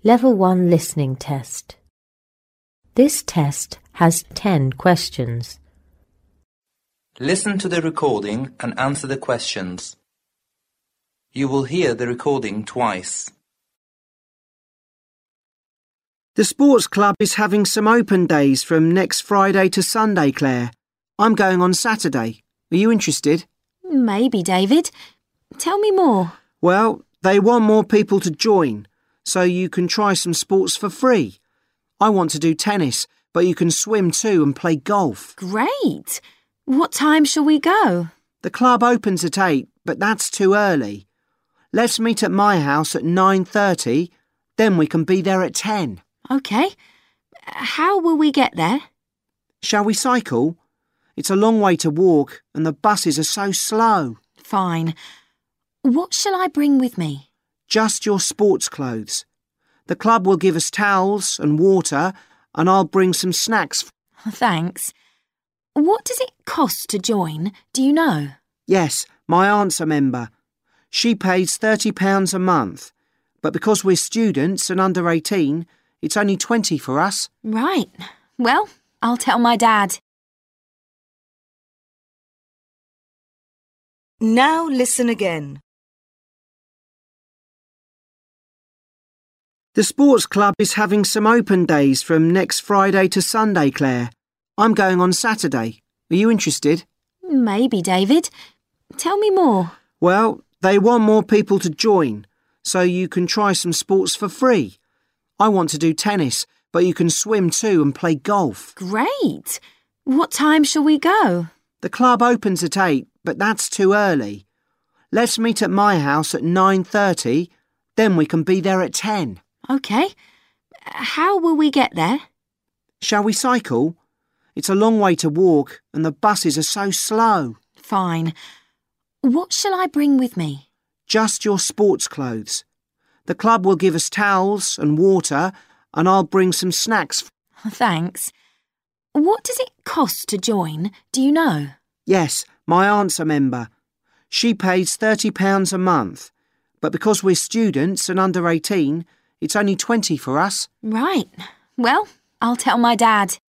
Level 1 Listening Test. This test has 10 questions. Listen to the recording and answer the questions. You will hear the recording twice. The sports club is having some open days from next Friday to Sunday, Claire. I'm going on Saturday. Are you interested? Maybe, David. Tell me more. Well, they want more people to join, so you can try some sports for free. I want to do tennis, but you can swim too and play golf. Great. What time shall we go? The club opens at 8, but that's too early. Let's meet at my house at 9:30, then we can be there at 10. OK. How will we get there? Shall we cycle? It's a long way to walk and the buses are so slow. Fine. What shall I bring with me? Just your sports clothes. The club will give us towels and water, and I'll bring some snacks. Thanks. What does it cost to join? Do you know? Yes, my aunt's a member. She pays £30 a month, but because we're students and under 18, it's only 20 for us. Right. Well, I'll tell my dad. Now listen again. The sports club is having some open days from next Friday to Sunday, Claire. I'm going on Saturday. Are you interested? Maybe, David. Tell me more. Well, they want more people to join, so you can try some sports for free. I want to do tennis, but you can swim too and play golf. Great. What time shall we go? The club opens at 8, but that's too early. Let's meet at my house at 9:30, then we can be there at 10. OK. How will we get there? Shall we cycle? It's a long way to walk and the buses are so slow. Fine. What shall I bring with me? Just your sports clothes. The club will give us towels and water, and I'll bring some snacks. Thanks. What does it cost to join? Do you know? Yes, my aunt's a member. She pays £30 a month, but because we're students and under 18, it's only 20 for us. Right. Well, I'll tell my dad.